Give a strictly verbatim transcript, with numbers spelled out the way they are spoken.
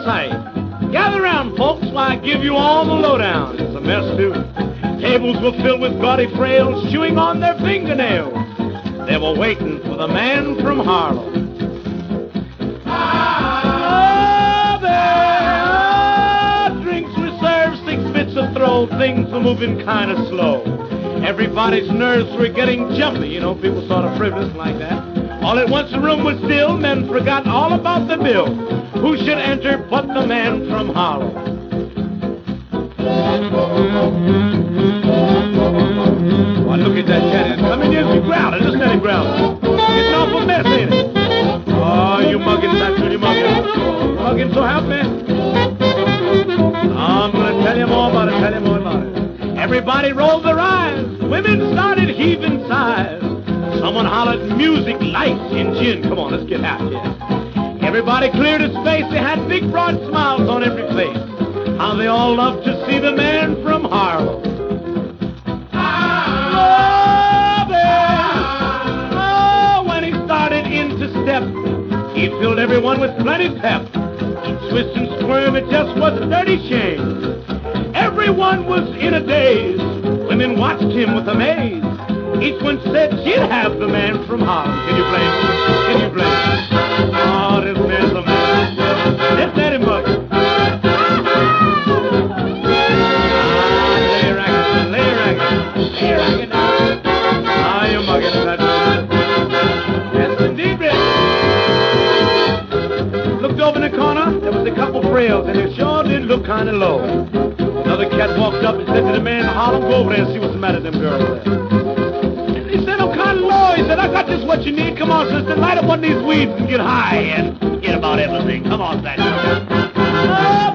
sight. Gather round, folks, while I give you all the lowdown. It's a mess, too. Tables were filled with gaudy frails chewing on their fingernails. They were waiting for the man from Harlem. Oh, there, drinks were served, six bits of throw. Things were moving kind of slow. Everybody's nerves were getting jumpy. You know, people sort of frivolous like that. All at once the room was still. Men forgot all about the bill. Who should enter but the man from Harlem? Why, look at that cat. Come in here, keep growling. Listen to him growling. Getting off a mess, ain't it? Oh, you mugging, Satchel, you mugging. Mugging, so help me. I'm going to tell you more about it, tell you more about it. Everybody rolled their eyes. Women started heaving sighs. Someone hollered, music, lights, and gin. Come on, let's get out here. Everybody cleared his face. They had big, broad smiles on every face. How they all loved to see the man from Harlem. Oh, babe. Oh, when he started into step, he filled everyone with plenty pep. Each twist and squirm, it just was a dirty shame. Everyone was in a daze. Women watched him with amaze. Each one said she'd have the man from Harlem. Can you blame him? Can you blame him? Oh, this man's a man. Let's let him up. Ah, lay your racket, lay your racket, lay your racket down. Ah, you're mugging that. Yes, indeed, Rick. Looked over in the corner. There was a couple frails, and it sure did look kind of low. Another cat walked up and said to the man in Harlem, go over there and see what's the matter with them girls there. He said, I'm kind of low. He said, I got just what you need. Come on, sister, light up one of these weeds and get high and forget about everything. Come on, Satchel. Oh,